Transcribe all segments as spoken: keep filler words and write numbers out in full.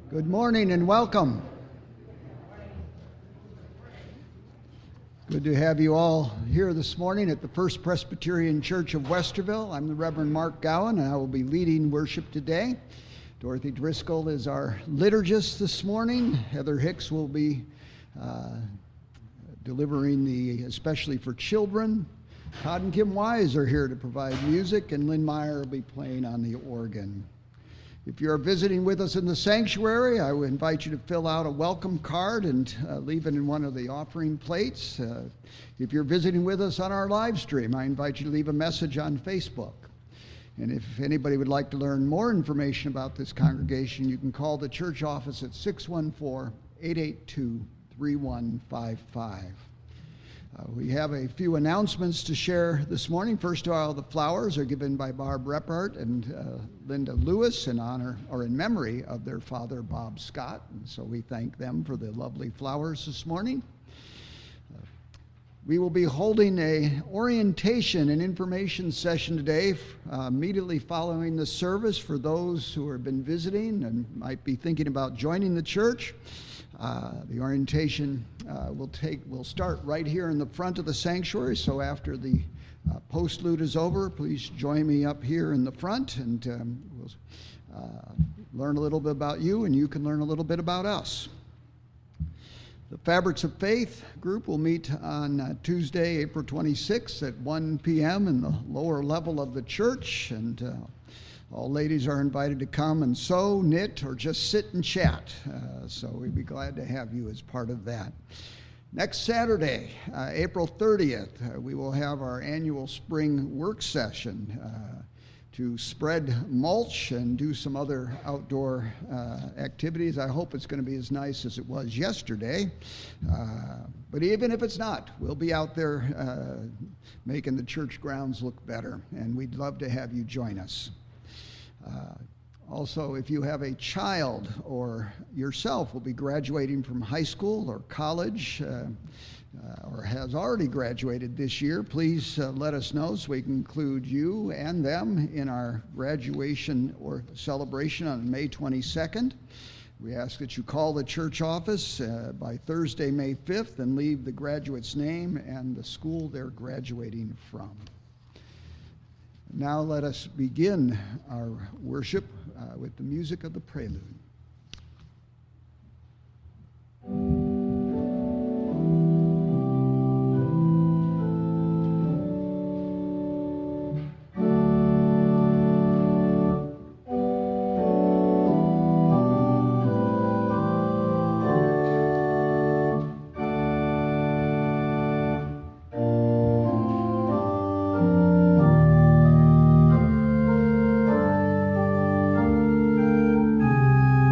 Good morning and welcome. Good to have you all here this morning at the First Presbyterian Church of Westerville. I'm the Reverend Mark Gowan, and I will be leading worship today. Dorothy Driscoll is our liturgist this morning. Heather Hicks will be uh, delivering the Especially for Children. Todd and Kim Wise are here to provide music, and Lynn Meyer will be playing on the organ. If you're visiting with us in the sanctuary, I would invite you to fill out a welcome card and uh, leave it in one of the offering plates. Uh, if you're visiting with us on our live stream, I invite you to leave a message on Facebook. And if anybody would like to learn more information about this congregation, you can call the church office at six one four, eight eight two, three one five five. Uh, we have a few announcements to share this morning. First of all, the flowers are given by Barb Reppert and uh, Linda Lewis in honor or in memory of their father, Bob Scott. And so we thank them for the lovely flowers this morning. Uh, we will be holding a orientation and information session today uh, immediately following the service for those who have been visiting and might be thinking about joining the church. Uh, the orientation uh, will take will start right here in the front of the sanctuary. So after the uh, postlude is over, please join me up here in the front, and um, we'll uh, learn a little bit about you, and you can learn a little bit about us. The Fabrics of Faith group will meet on uh, Tuesday, April twenty-sixth at one p.m. in the lower level of the church, and uh, all ladies are invited to come and sew, knit, or just sit and chat. Uh, so we'd be glad to have you as part of that. Next Saturday, uh, April thirtieth, uh, we will have our annual spring work session uh, to spread mulch and do some other outdoor uh, activities. I hope it's going to be as nice as it was yesterday. Uh, but even if it's not, we'll be out there uh, making the church grounds look better, and we'd love to have you join us. Uh, also, if you have a child or yourself will be graduating from high school or college uh, uh, or has already graduated this year, please uh, let us know so we can include you and them in our graduation or celebration on May twenty-second. We ask that you call the church office uh, by Thursday, May fifth, and leave the graduate's name and the school they're graduating from. Now let us begin our worship uh, with the music of the prelude. Thank you.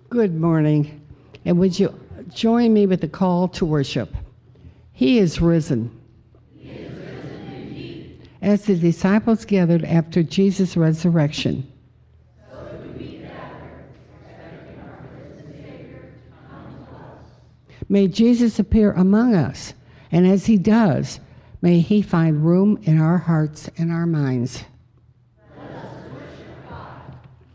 Good morning, and would you join me with the call to worship? He is risen. He is risen indeed. As the disciples gathered after Jesus' resurrection, so do we gather, expecting our risen Savior to come to us. may Jesus appear among us, and as he does, may he find room in our hearts and our minds. Let us worship God.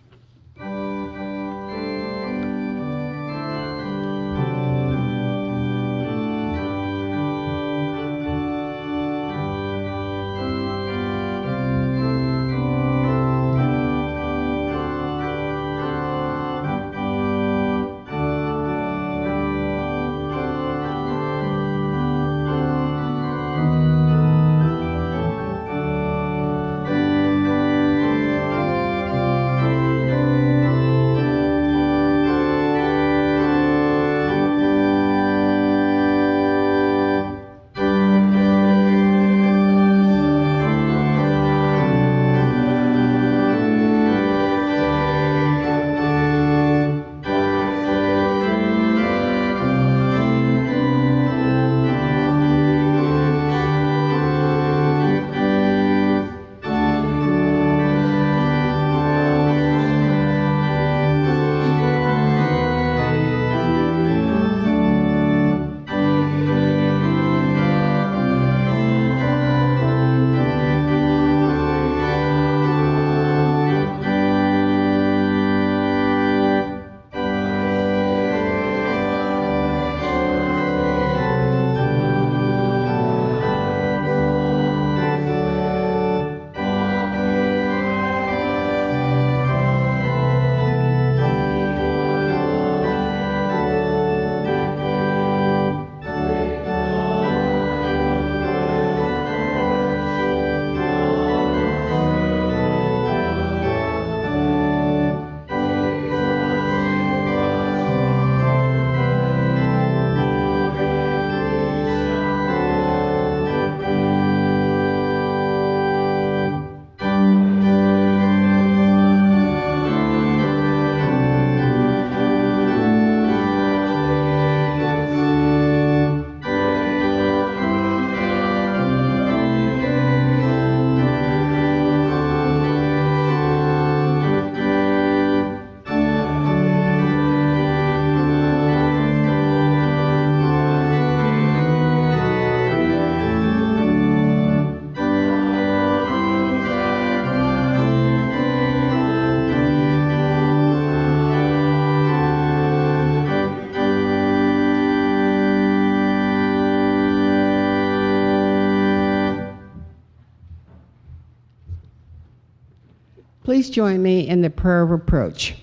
Please join me in the prayer of approach.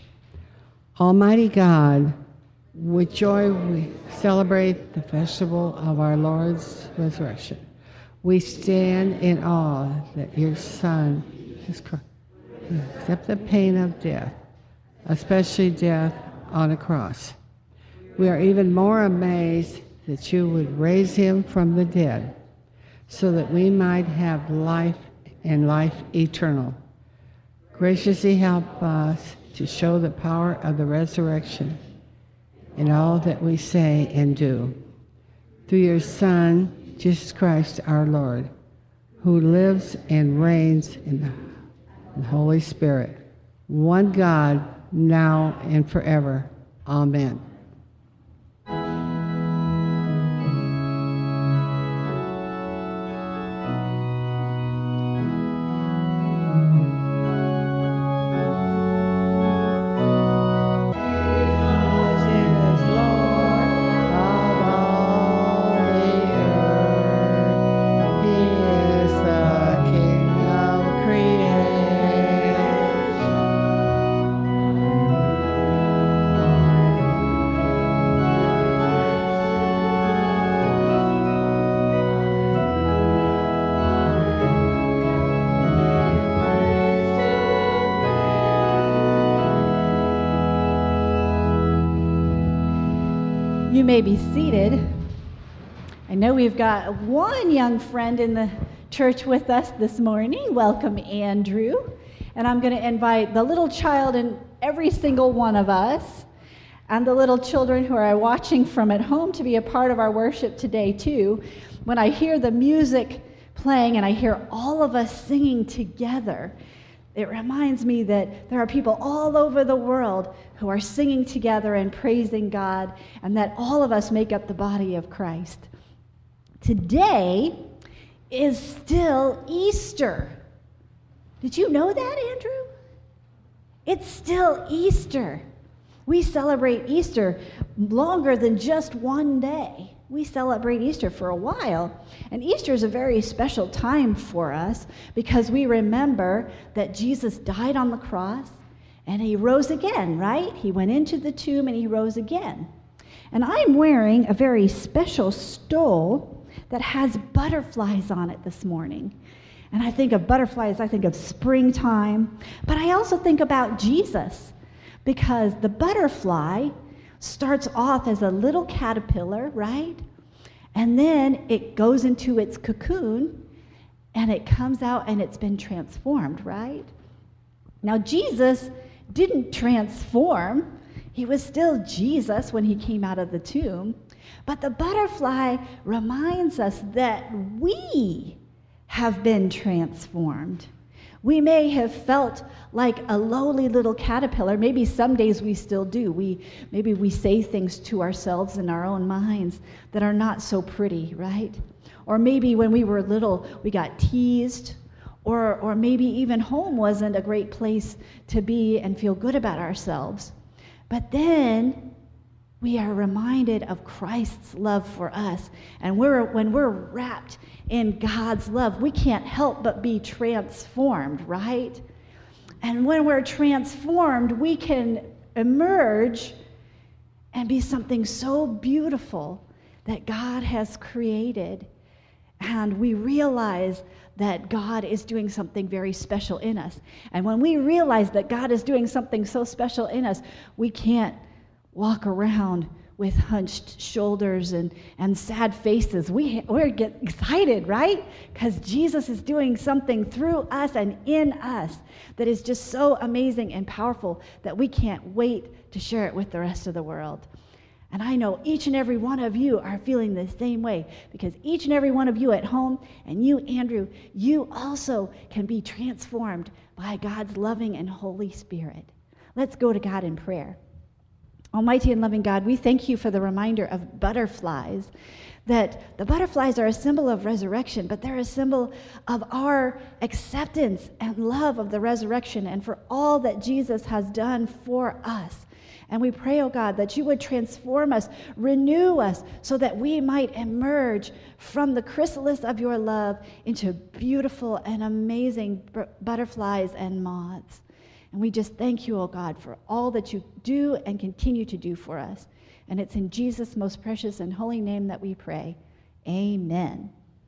Almighty God, with joy we celebrate the festival of our Lord's resurrection. We stand in awe that your Son has accepted the pain of death, especially death on a cross. We are even more amazed that you would raise him from the dead so that we might have life and life eternal. Graciously help us to show the power of the resurrection in all that we say and do. Through your Son, Jesus Christ our Lord, who lives and reigns in the Holy Spirit, one God, now and forever. Amen. You may be seated. I know we've got one young friend in the church with us this morning. Welcome, Andrew. And I'm going to invite the little child in every single one of us and the little children who are watching from at home to be a part of our worship today too. When I hear the music playing and I hear all of us singing together, it reminds me that there are people all over the world who are singing together and praising God, and that all of us make up the body of Christ. Today is still Easter. Did you know that, Andrew? It's still Easter. We celebrate Easter longer than just one day. We celebrate Easter for a while. And Easter is a very special time for us because we remember that Jesus died on the cross and he rose again, right? He went into the tomb and he rose again. And I'm wearing a very special stole that has butterflies on it this morning. And I think of butterflies, I think of springtime, but I also think about Jesus, because the butterfly starts off as a little caterpillar, right? And then it goes into its cocoon, and it comes out and it's been transformed, right? Now, Jesus didn't transform. He was still Jesus when he came out of the tomb. But the butterfly reminds us that we have been transformed. We may have felt like a lowly little caterpillar. Maybe some days we still do. We, maybe we say things to ourselves in our own minds that are not so pretty, right? Or maybe when we were little, we got teased, or, or maybe even home wasn't a great place to be and feel good about ourselves. But then we are reminded of Christ's love for us. And we're, when we're wrapped in God's love, we can't help but be transformed, right? And when we're transformed, we can emerge and be something so beautiful that God has created. And we realize that God is doing something very special in us. And when we realize that God is doing something so special in us, we can't walk around with hunched shoulders and, and sad faces. We we get excited, right? Because Jesus is doing something through us and in us that is just so amazing and powerful that we can't wait to share it with the rest of the world. And I know each and every one of you are feeling the same way, because each and every one of you at home, and you, Andrew, you also can be transformed by God's loving and Holy Spirit. Let's go to God in prayer. Almighty and loving God, we thank you for the reminder of butterflies, that the butterflies are a symbol of resurrection, but they're a symbol of our acceptance and love of the resurrection and for all that Jesus has done for us. And we pray, oh God, that you would transform us, renew us, so that we might emerge from the chrysalis of your love into beautiful and amazing b- butterflies and moths. And we just thank you, oh God, for all that you do and continue to do for us. And it's in Jesus' most precious and holy name that we pray. Amen.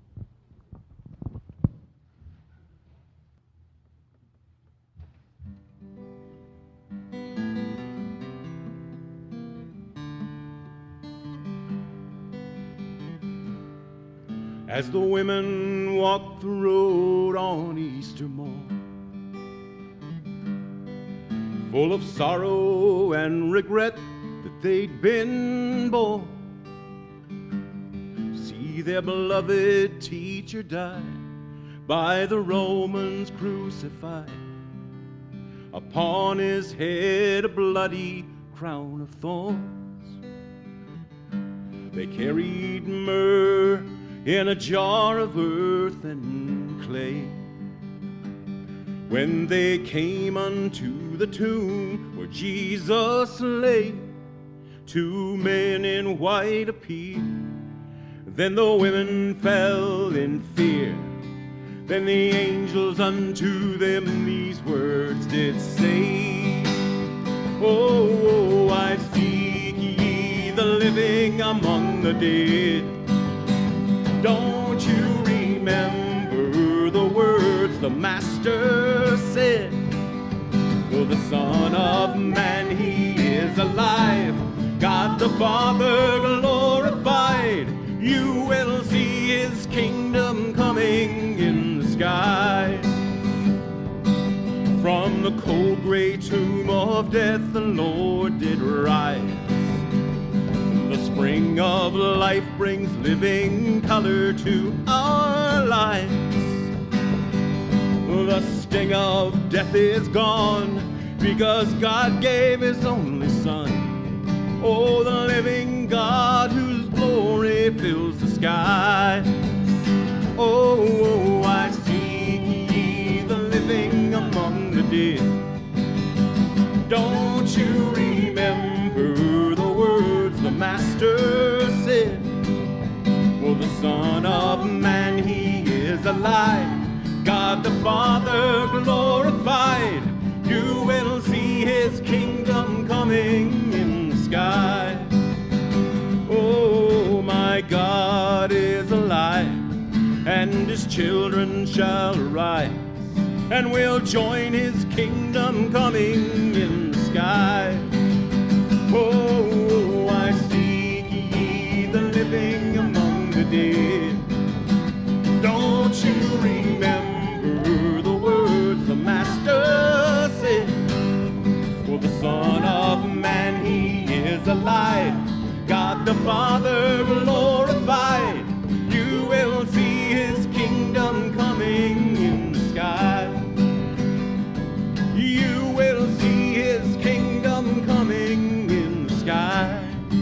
As the women walked the road on Easter morn, full of sorrow and regret that they'd been born, see their beloved teacher die, by the Romans crucified, upon his head a bloody crown of thorns. They carried myrrh in a jar of earth and clay. When they came unto the tomb where Jesus lay, two men in white appeared. Then the women fell in fear. Then the angels unto them these words did say, Oh, I seek ye the living among the dead. Don't you remember the words the Master said? For the Son of Man, he is alive, God the Father glorified. You will see his kingdom coming in the sky. From the cold gray tomb of death the Lord did rise. spring of life brings living color to our lives. The sting of death is gone because God gave his only Son. Oh, the living God whose glory fills the skies. Oh, I seek ye the living among the dead. Don't you remember the words the Master said? Well, the Son of Man, he is alive. God the Father glorified. You will see his kingdom coming in the sky. Oh, my God is alive, and his children shall arise, and we'll join his kingdom coming in the sky. Oh, I seek ye the living among the dead. Don't you remember the words the Master said? For the Son of Man, he is alive. God the Father glorified. You will see his kingdom coming in the sky. You will see his kingdom coming in the sky.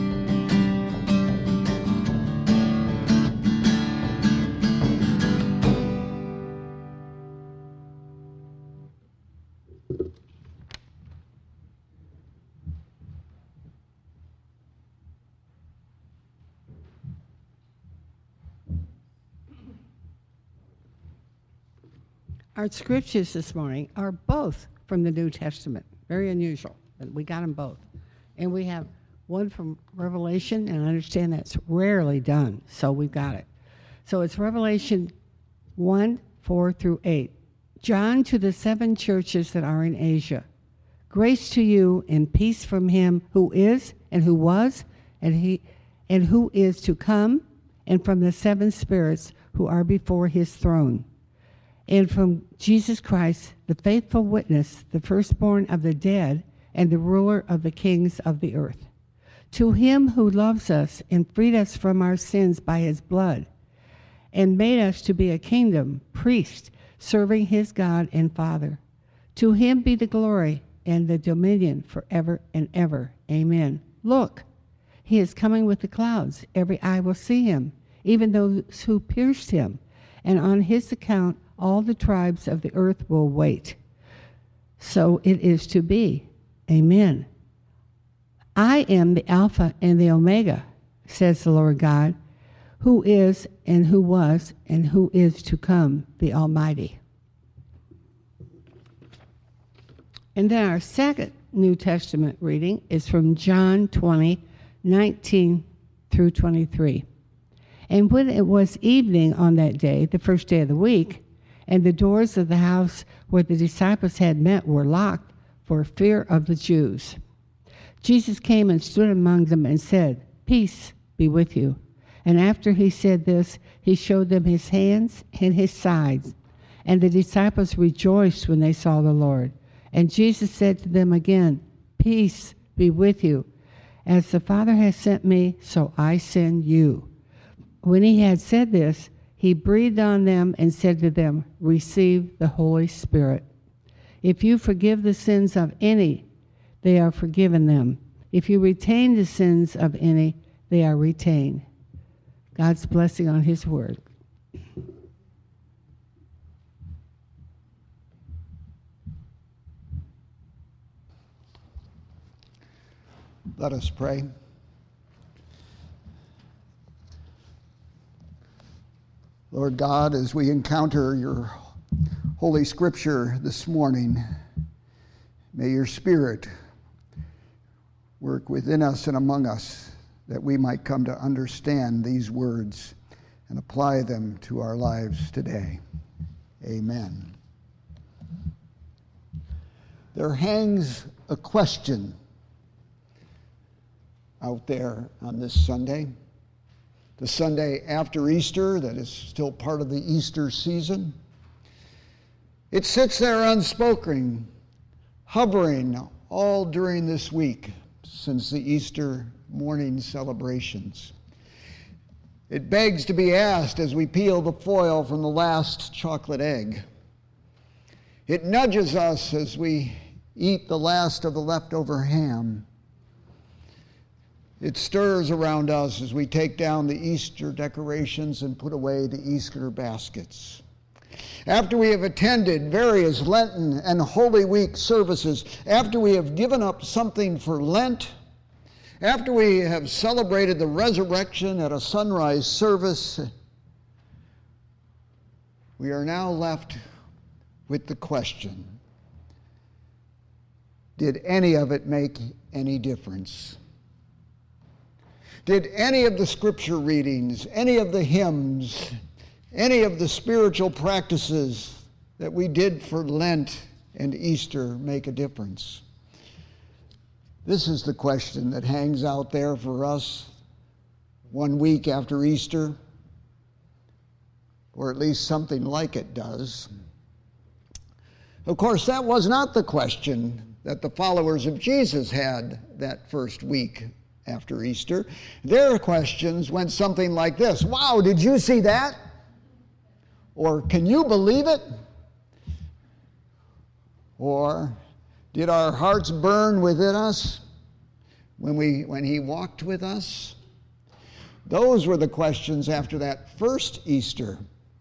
Our scriptures this morning are both from the New Testament. Very unusual, but we got them both. And we have one from Revelation, and I understand that's rarely done, so we've got it. So it's Revelation one, four through eight. John, to the seven churches that are in Asia. Grace to you and peace from him who is and who was and he and who is to come, and from the seven spirits who are before his throne, and from Jesus Christ, the faithful witness, the firstborn of the dead, and the ruler of the kings of the earth. To him who loves us and freed us from our sins by his blood, and made us to be a kingdom, priest, serving his God and Father. To him be the glory and the dominion forever and ever. Amen. Look, he is coming with the clouds. Every eye will see him, even those who pierced him. And on his account, all the tribes of the earth will wait. So it is to be. Amen. I am the Alpha and the Omega, says the Lord God, who is and who was and who is to come, the Almighty. And then our second New Testament reading is from John twenty, nineteen through twenty-three. And when it was evening on that day, the first day of the week, and the doors of the house where the disciples had met were locked for fear of the Jews, Jesus came and stood among them and said, "Peace be with you." And after he said this, he showed them his hands and his sides. And the disciples rejoiced when they saw the Lord. And Jesus said to them again, "Peace be with you. As the Father has sent me, so I send you." When he had said this, he breathed on them and said to them, "Receive the Holy Spirit. If you forgive the sins of any, they are forgiven them. If you retain the sins of any, they are retained." God's blessing on his word. Let us pray. Lord God, as we encounter your Holy Scripture this morning, may your Spirit work within us and among us that we might come to understand these words and apply them to our lives today. Amen. There hangs a question out there on this Sunday, the Sunday after Easter that is still part of the Easter season. It sits there unspoken, hovering all during this week since the Easter morning celebrations. It begs to be asked as we peel the foil from the last chocolate egg. It nudges us as we eat the last of the leftover ham. It stirs around us as we take down the Easter decorations and put away the Easter baskets. After we have attended various Lenten and Holy Week services, after we have given up something for Lent, after we have celebrated the resurrection at a sunrise service, we are now left with the question, did any of it make any difference? Did any of the scripture readings, any of the hymns, any of the spiritual practices that we did for Lent and Easter make a difference? This is the question that hangs out there for us one week after Easter, or at least something like it does. Of course, that was not the question that the followers of Jesus had that first week after Easter. Their questions went something like this: wow, did you see that? Or can you believe it? Or did our hearts burn within us when we when he walked with us? Those were the questions after that first Easter.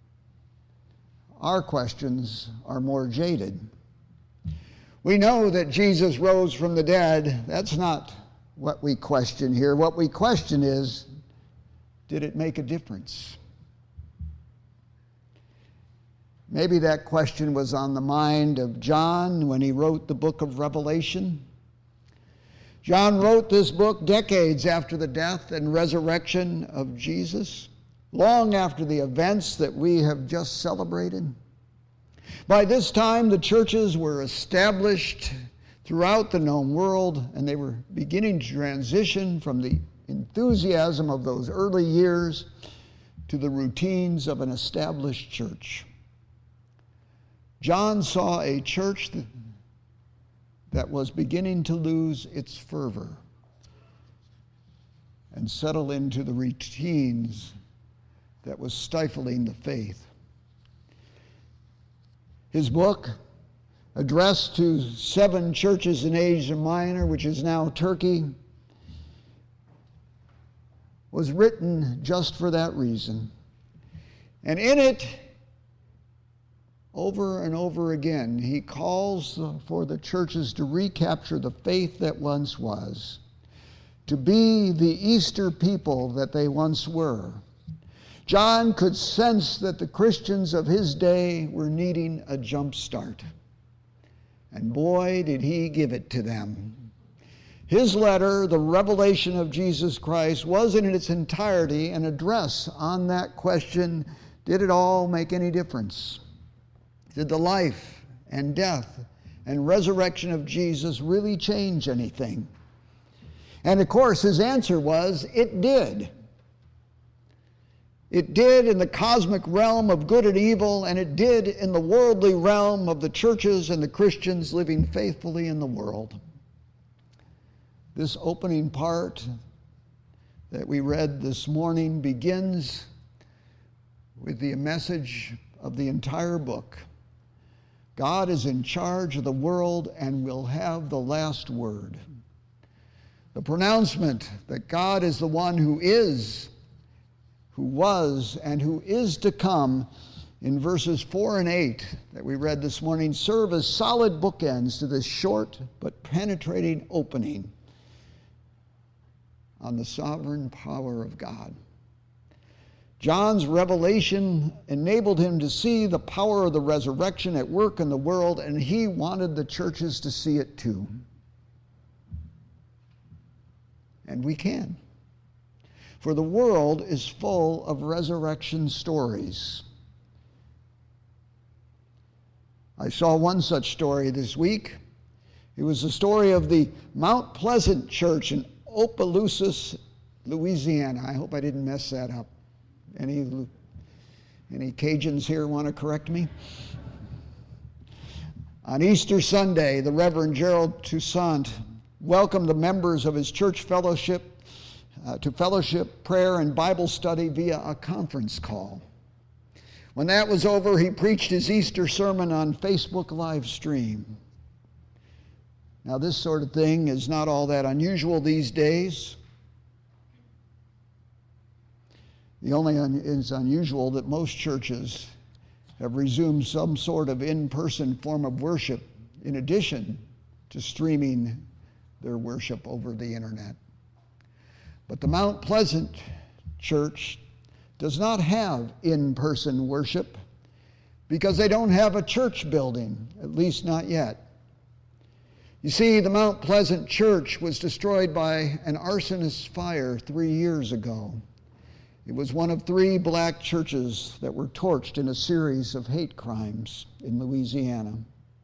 Our questions are more jaded. We know that Jesus rose from the dead. That's not what we question here. What we question is, did it make a difference? Maybe that question was on the mind of John when he wrote the book of Revelation. John wrote this book decades after the death and resurrection of Jesus, long after the events that we have just celebrated. By this time, the churches were established throughout the known world, and they were beginning to transition from the enthusiasm of those early years to the routines of an established church. John saw a church that, that was beginning to lose its fervor and settle into the routines that was stifling the faith. His book, addressed to seven churches in Asia Minor, which is now Turkey, was written just for that reason. And in it, over and over again, he calls for the churches to recapture the faith that once was, to be the Easter people that they once were. John could sense that the Christians of his day were needing a jump start. And boy, did he give it to them. His letter, The Revelation of Jesus Christ, was in its entirety an address on that question, did it all make any difference? Did the life and death and resurrection of Jesus really change anything? And of course, his answer was, it did. It did in the cosmic realm of good and evil, and it did in the worldly realm of the churches and the Christians living faithfully in the world. This opening part that we read this morning begins with the message of the entire book. God is in charge of the world and will have the last word. The pronouncement that God is the one who is, who was, and who is to come in verses four and eight that we read this morning serve as solid bookends to this short but penetrating opening on the sovereign power of God. John's revelation enabled him to see the power of the resurrection at work in the world, and he wanted the churches to see it too. And we can. For the world is full of resurrection stories. I saw one such story this week. It was the story of the Mount Pleasant Church in Opelousas, Louisiana. I hope I didn't mess that up. Any, any Cajuns here want to correct me? On Easter Sunday, the Reverend Gerald Toussaint welcomed the members of his church fellowship uh, to fellowship, prayer, and Bible study via a conference call. When that was over, he preached his Easter sermon on Facebook live stream. Now, this sort of thing is not all that unusual these days. The only un- is unusual that most churches have resumed some sort of in-person form of worship in addition to streaming their worship over the internet. But the Mount Pleasant Church does not have in-person worship because they don't have a church building, at least not yet. You see, the Mount Pleasant Church was destroyed by an arsonist fire three years ago. It was one of three black churches that were torched in a series of hate crimes in Louisiana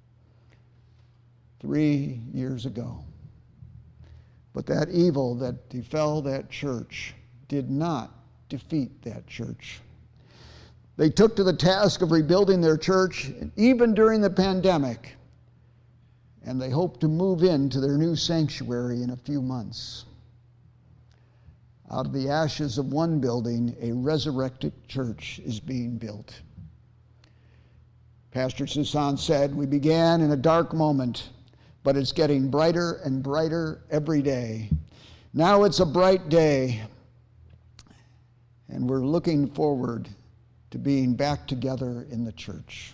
three years ago. But that evil that befell that church did not defeat that church. They took to the task of rebuilding their church even during the pandemic, and they hope to move into their new sanctuary in a few months. Out of the ashes of one building, a resurrected church is being built. Pastor Susan said, "We began in a dark moment, but it's getting brighter and brighter every day. Now it's a bright day, and we're looking forward to being back together in the church."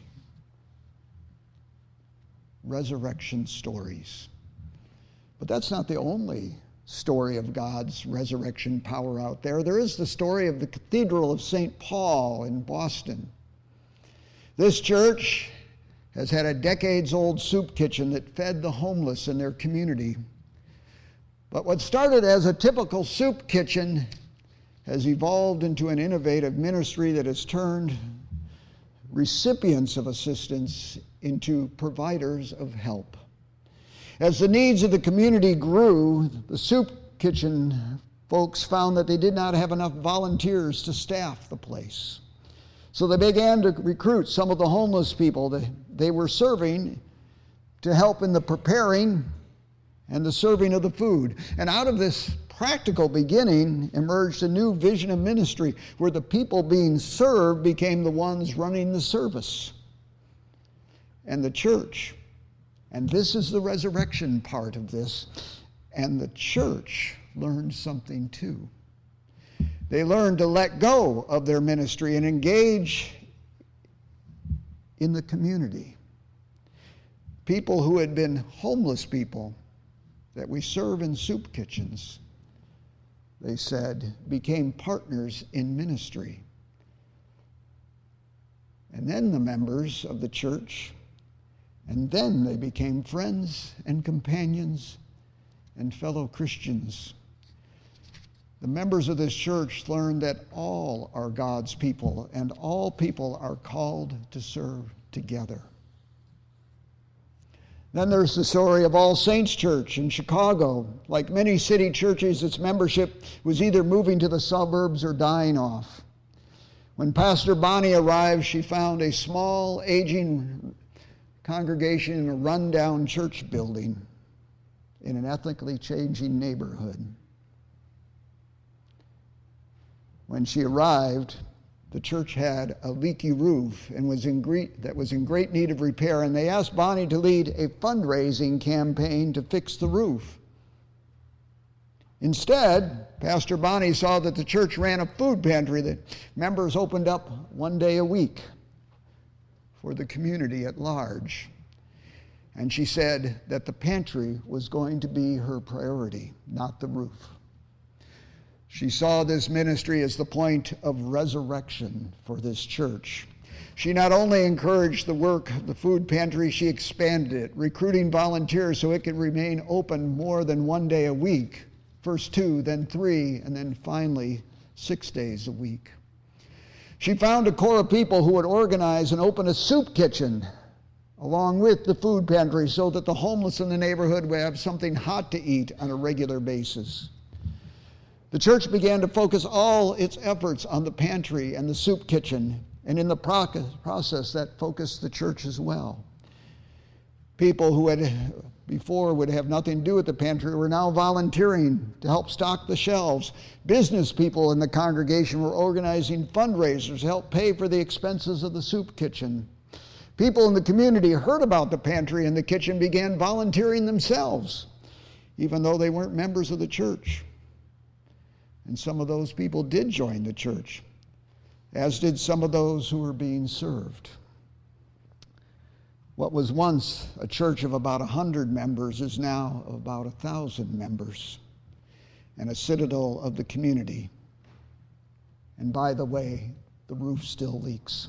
Resurrection stories. But that's not the only story of God's resurrection power out there. There is the story of the Cathedral of Saint Paul in Boston. This church has had a decades-old soup kitchen that fed the homeless in their community. But what started as a typical soup kitchen has evolved into an innovative ministry that has turned recipients of assistance into providers of help. As the needs of the community grew, the soup kitchen folks found that they did not have enough volunteers to staff the place. So they began to recruit some of the homeless people that they were serving to help in the preparing and the serving of the food. And out of this practical beginning emerged a new vision of ministry where the people being served became the ones running the service and the church. And this is the resurrection part of this. And the church learned something too. They learned to let go of their ministry and engage in the community. People who had been homeless people that we serve in soup kitchens, they said, became partners in ministry. And then the members of the church, and then they became friends and companions and fellow Christians. The members of this church learned that all are God's people and all people are called to serve together. Then there's the story of All Saints Church in Chicago. Like many city churches, its membership was either moving to the suburbs or dying off. When Pastor Bonnie arrived, she found a small, aging congregation in a rundown church building in an ethnically changing neighborhood. When she arrived, the church had a leaky roof and was in great, that was in great need of repair, and they asked Bonnie to lead a fundraising campaign to fix the roof. Instead, Pastor Bonnie saw that the church ran a food pantry that members opened up one day a week for the community at large. And she said that the pantry was going to be her priority, not the roof. She saw this ministry as the point of resurrection for this church. She not only encouraged the work of the food pantry, she expanded it, recruiting volunteers so it could remain open more than one day a week. First two, then three, and then finally six days a week. She found a core of people who would organize and open a soup kitchen along with the food pantry so that the homeless in the neighborhood would have something hot to eat on a regular basis. The church began to focus all its efforts on the pantry and the soup kitchen, and in the process that focused the church as well. People who had before would have nothing to do with the pantry were now volunteering to help stock the shelves. Business people in the congregation were organizing fundraisers to help pay for the expenses of the soup kitchen. People in the community heard about the pantry and the kitchen, began volunteering themselves, even though they weren't members of the church. And some of those people did join the church, as did some of those who were being served. What was once a church of about a hundred members is now about a thousand members, and a citadel of the community. And by the way, the roof still leaks.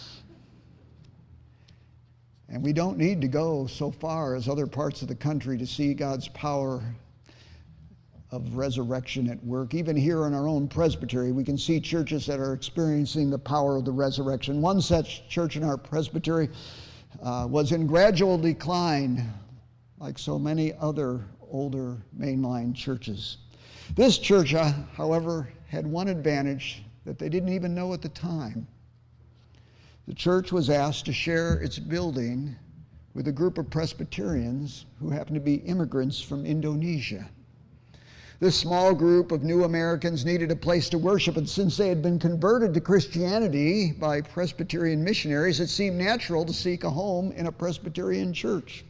And we don't need to go so far as other parts of the country to see God's power of resurrection at work. Even here in our own presbytery, we can see churches that are experiencing the power of the resurrection. One such church in our presbytery uh, was in gradual decline, like so many other older mainline churches. This church, uh, however, had one advantage that they didn't even know at the time. The church was asked to share its building with a group of Presbyterians who happened to be immigrants from Indonesia. This small group of new Americans needed a place to worship, and since they had been converted to Christianity by Presbyterian missionaries, it seemed natural to seek a home in a Presbyterian church.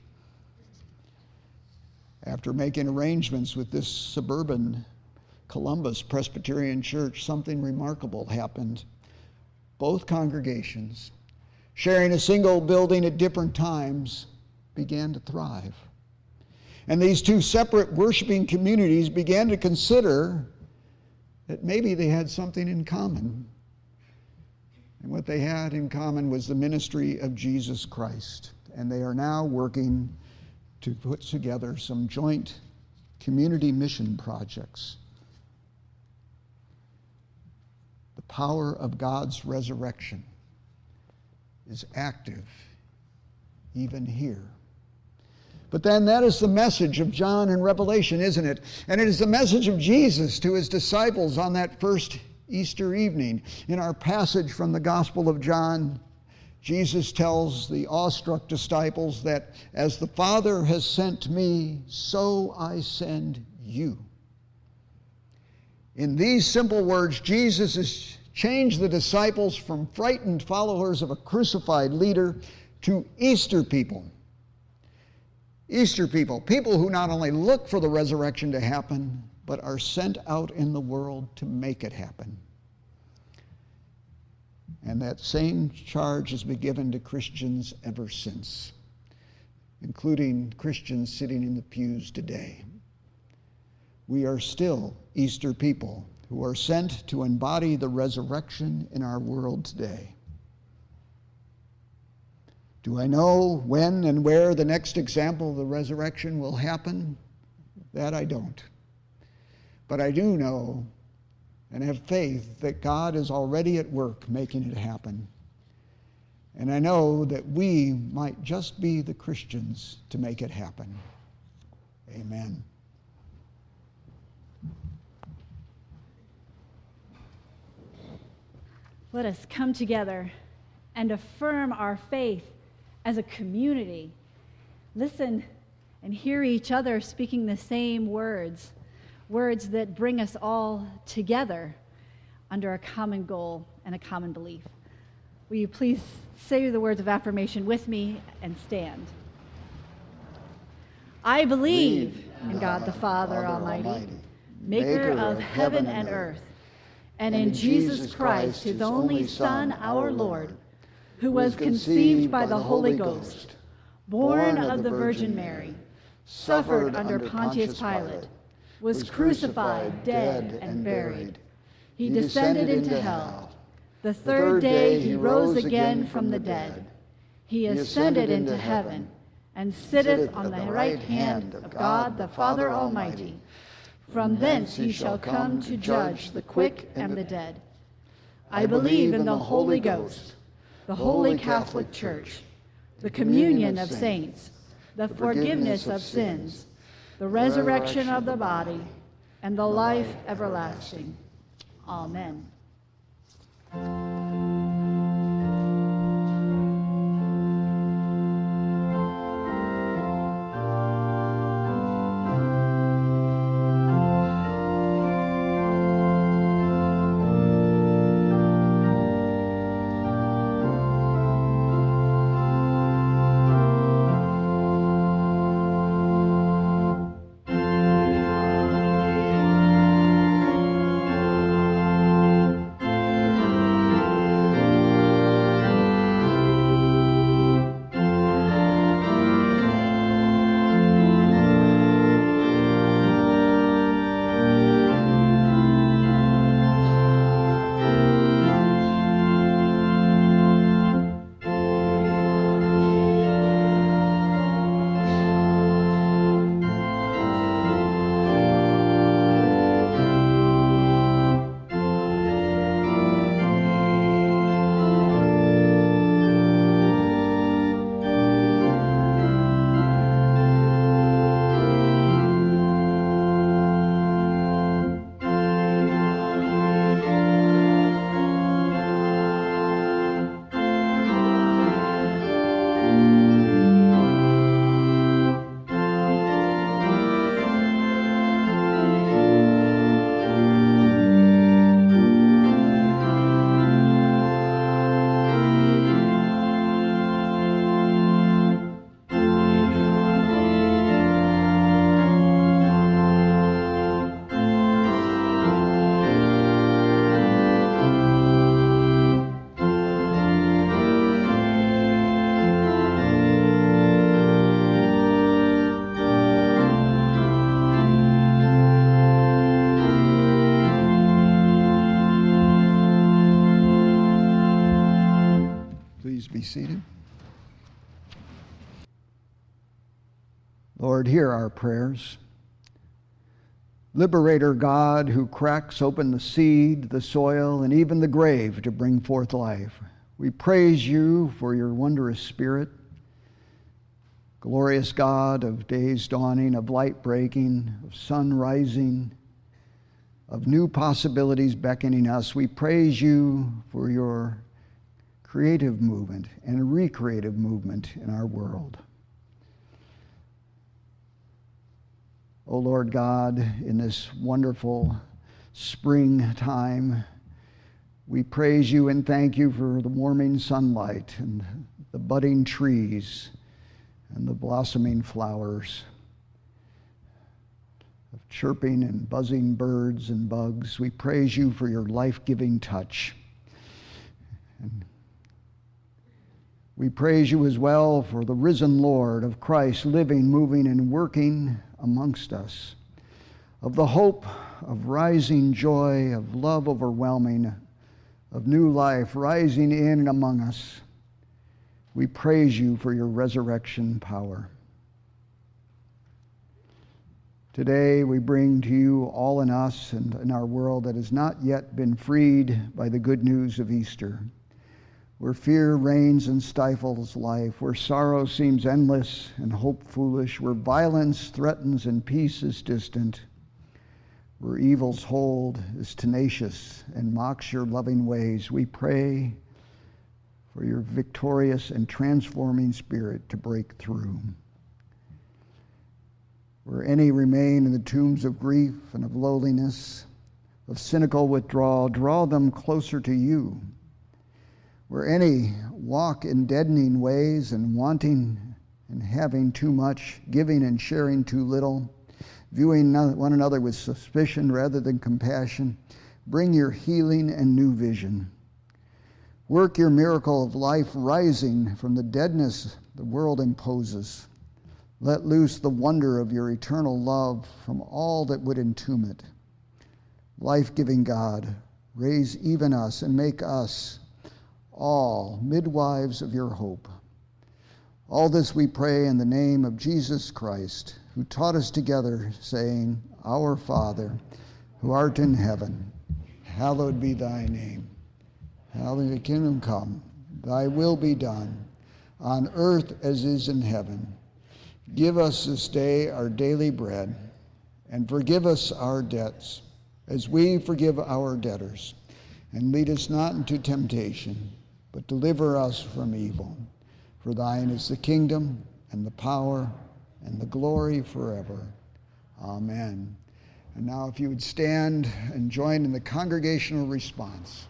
After making arrangements with this suburban Columbus Presbyterian church, something remarkable happened. Both congregations, sharing a single building at different times, began to thrive. And these two separate worshiping communities began to consider that maybe they had something in common. And what they had in common was the ministry of Jesus Christ. And they are now working to put together some joint community mission projects. The power of God's resurrection is active even here. But then that is the message of John in Revelation, isn't it? And it is the message of Jesus to his disciples on that first Easter evening. In our passage from the Gospel of John, Jesus tells the awestruck disciples that as the Father has sent me, so I send you. In these simple words, Jesus has changed the disciples from frightened followers of a crucified leader to Easter people. Easter people, people who not only look for the resurrection to happen, but are sent out in the world to make it happen. And that same charge has been given to Christians ever since, including Christians sitting in the pews today. We are still Easter people who are sent to embody the resurrection in our world today. Do I know when and where the next example of the resurrection will happen? That I don't. But I do know and have faith that God is already at work making it happen. And I know that we might just be the Christians to make it happen. Amen. Let us come together and affirm our faith as a community. Listen and hear each other speaking the same words, words that bring us all together under a common goal and a common belief. Will you please say the words of affirmation with me and stand? I believe in God the Father Almighty, maker of heaven and earth, and in Jesus Christ, his only Son, our Lord, who was conceived by the Holy Ghost, born of the Virgin Mary, suffered under Pontius Pilate, was crucified, dead, and buried. He descended into hell. The third day he rose again from the dead. He ascended into heaven and sitteth on the right hand of God the Father Almighty. From thence he shall come to judge the quick and the dead. I believe in the Holy Ghost, the Holy Catholic Church, the communion of saints, the forgiveness of sins, the resurrection of the body, and the life everlasting. Amen. Please be seated. Lord, hear our prayers. Liberator God, who cracks open the seed, the soil, and even the grave to bring forth life, we praise you for your wondrous Spirit. Glorious God of days dawning, of light breaking, of sun rising, of new possibilities beckoning us, we praise you for your creative movement and recreative movement in our world. O Lord God, in this wonderful springtime, we praise you and thank you for the warming sunlight and the budding trees and the blossoming flowers, of chirping and buzzing birds and bugs. We praise you for your life-giving touch. And we praise you as well for the risen Lord of Christ living, moving, and working amongst us, of the hope of rising joy, of love overwhelming, of new life rising in and among us. We praise you for your resurrection power. Today we bring to you all in us and in our world that has not yet been freed by the good news of Easter, where fear reigns and stifles life, where sorrow seems endless and hope foolish, where violence threatens and peace is distant, where evil's hold is tenacious and mocks your loving ways. We pray for your victorious and transforming Spirit to break through. Where any remain in the tombs of grief and of lowliness, of cynical withdrawal, draw them closer to you. Where any walk in deadening ways and wanting and having too much, giving and sharing too little, viewing one another with suspicion rather than compassion, bring your healing and new vision. Work your miracle of life rising from the deadness the world imposes. Let loose the wonder of your eternal love from all that would entomb it. Life-giving God, raise even us and make us all midwives of your hope. All this we pray in the name of Jesus Christ, who taught us together, saying, Our Father, who art in heaven, hallowed be thy name. Hallowed be thy kingdom come, thy will be done, on earth as is in heaven. Give us this day our daily bread, and forgive us our debts, as we forgive our debtors. And lead us not into temptation, but deliver us from evil. For thine is the kingdom, and the power, and the glory forever. Amen. And now if you would stand and join in the congregational response.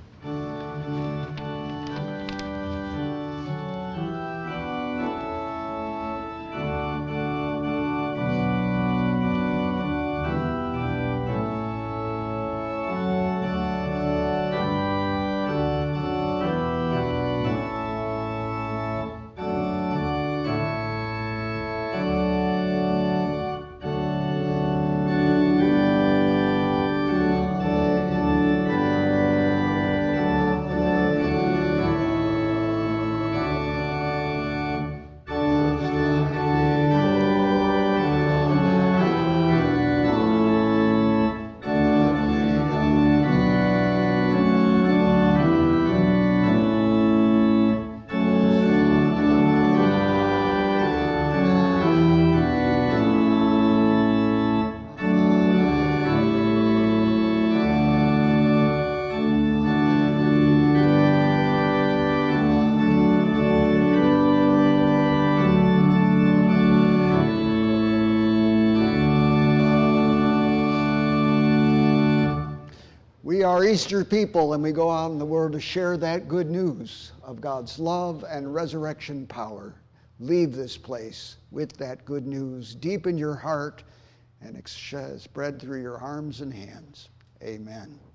We are Easter people, and we go out in the world to share that good news of God's love and resurrection power. Leave this place with that good news deep in your heart and spread through your arms and hands. Amen.